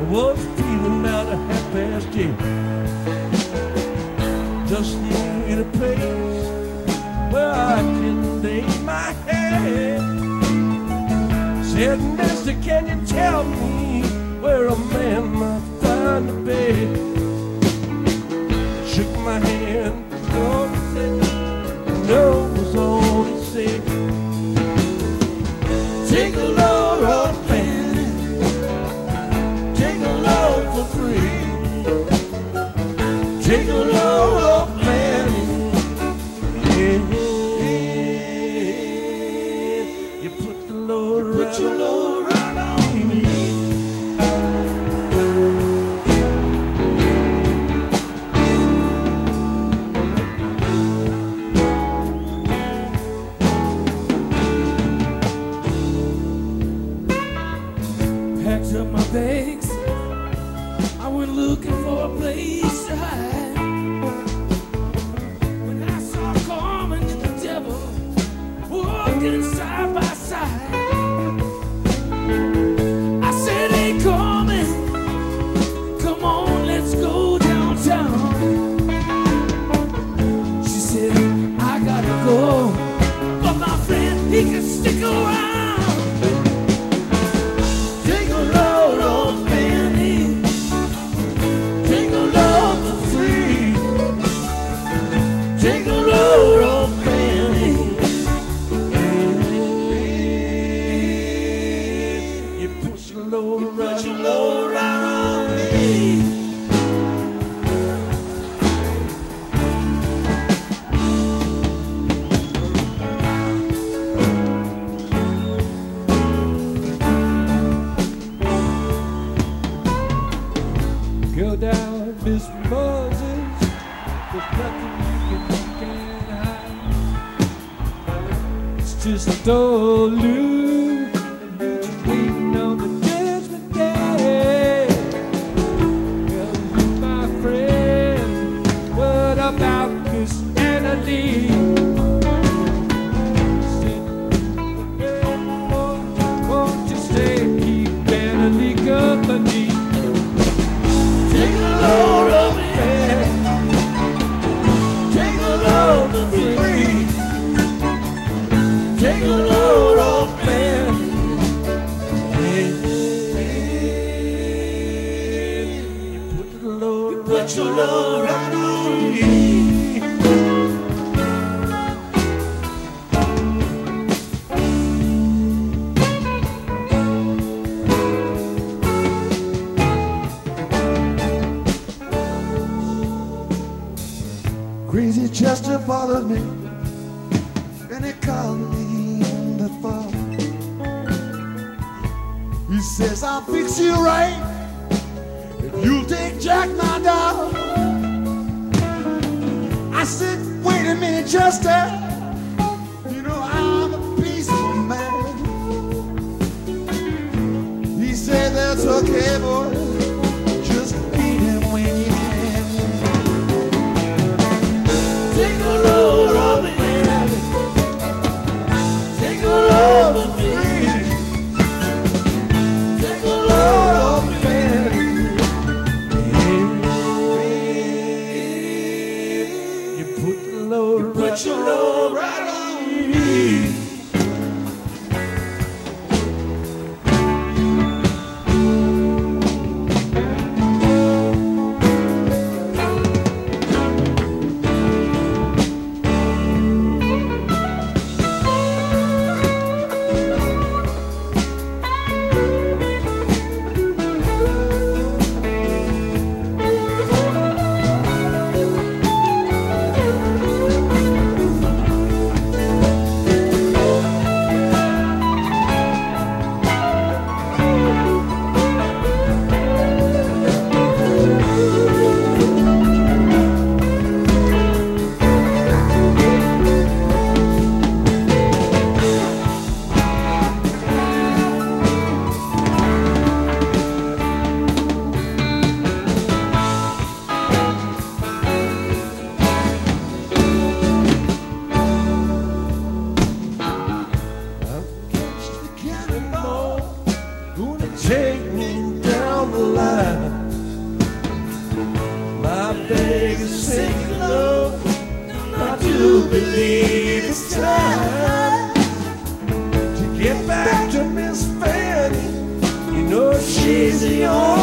was feeling about 8:30. Just need a place where I can lay my head. Said, mister, can you tell me where a man might find a bed? Shook my hand, Lord said, no was all he said. Take a load of Fanny, take a load for free. Take a load of Fanny, yeah. You put the load right, put your load right on me. Packed up my bags, I went looking for a place to hide. When I saw Carmen and the devil walking side by side, I said, hey Carmen, come on, let's go downtown. She said, I gotta go, but my friend, he can stick around. Take a load of Fanny, take a load for free. Take a load of Fanny, You put your load right, put your load right on me. go down, Miss Moses. There's nothing you can hide. It's just all loose, waiting on the judgment day. Well, my friend, what about Miss Anna Lee? Said, well, boy, won't you stay, keep Anna Lee company? Take a load of Fanny, take a load of free. Take a load of Fanny, You put the load put your load right on me. Crazy Chester bothers me, and he called me in the fall. He says, I'll fix you right if you'll take Jack, my dog. I said, wait a minute, Chester, you know I'm a peaceful man. He said, that's okay, boy, just beat him when you can. Take a load of Fanny, take a load of free. Take a load of Fanny, You put the load put right your load right on me. line. My bag is sinking low, not to believe it's time to get back to Miss Fanny. You know she's the only